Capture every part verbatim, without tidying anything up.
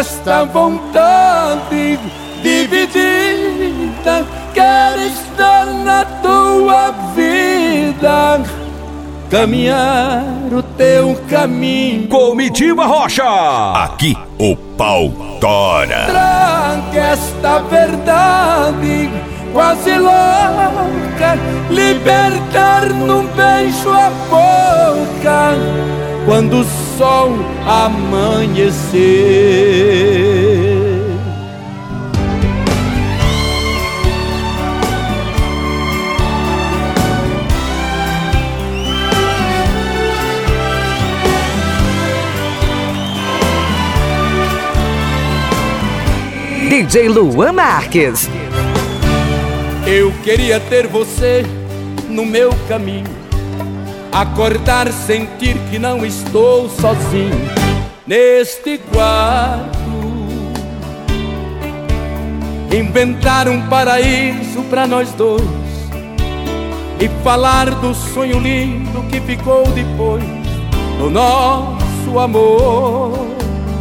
esta vontade dividida, quero estar na tua vida, caminhar o teu caminho. Comitiva Rocha, aqui o pau tora. Traga esta verdade quase louca, libertar num beijo a boca, quando o sol amanhecer. D J Luan Marques. Eu queria ter você no meu caminho, acordar, sentir que não estou sozinho neste quarto, inventar um paraíso pra nós dois e falar do sonho lindo que ficou depois do nosso amor.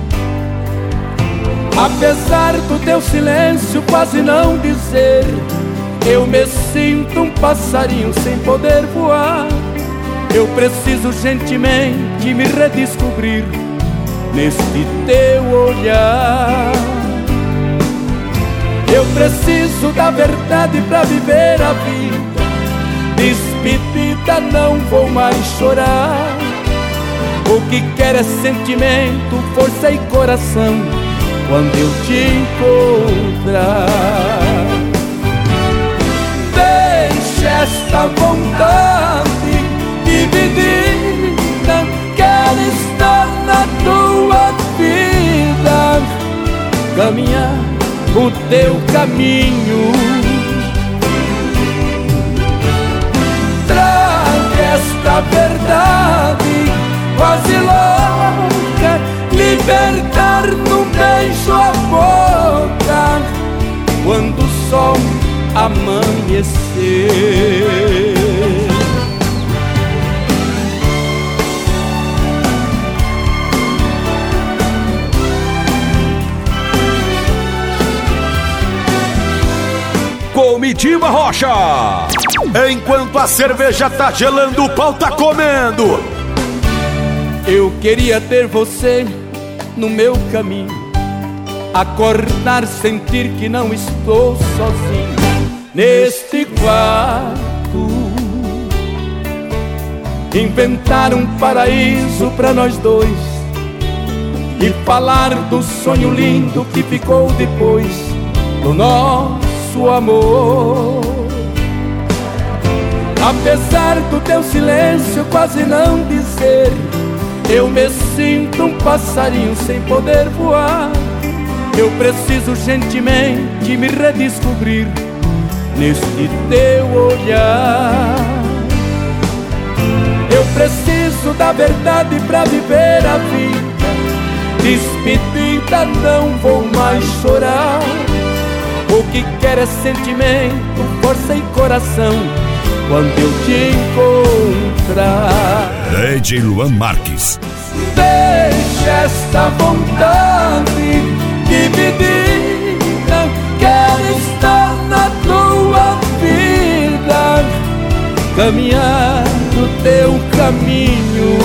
Apesar do teu silêncio quase não dizer, eu me sinto um passarinho sem poder voar. Eu preciso gentilmente me redescobrir neste teu olhar. Eu preciso da verdade pra viver a vida. Despedida, não vou mais chorar. O que quero é sentimento, força e coração quando eu te encontrar. Deixa esta vontade dividida, quero estar na tua vida, caminhar o teu caminho. Traga esta verdade quase louca, libertar num beijo a boca, quando o sol amanhecer. Comitiva Rocha. Enquanto a cerveja tá gelando, o pau tá comendo. Eu queria ter você no meu caminho, acordar, sentir que não estou sozinho neste quarto, inventar um paraíso pra nós dois e falar do sonho lindo que ficou depois do nosso amor. Apesar do teu silêncio quase não dizer, eu me sinto um passarinho sem poder voar. Eu preciso gentilmente me redescobrir neste teu olhar. Eu preciso da verdade pra viver a vida. Despedida, não vou mais chorar. O que quero é sentimento, força e coração quando eu te encontrar. D J Luan Marques. Deixa esta vontade dividida, quero estar na tua vida, caminhar no teu caminho.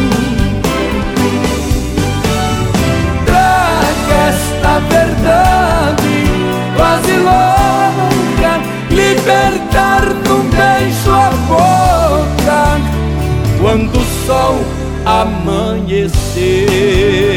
Traga esta verdade quase louca, libertar num beijo a boca, quando o sol amanhecer.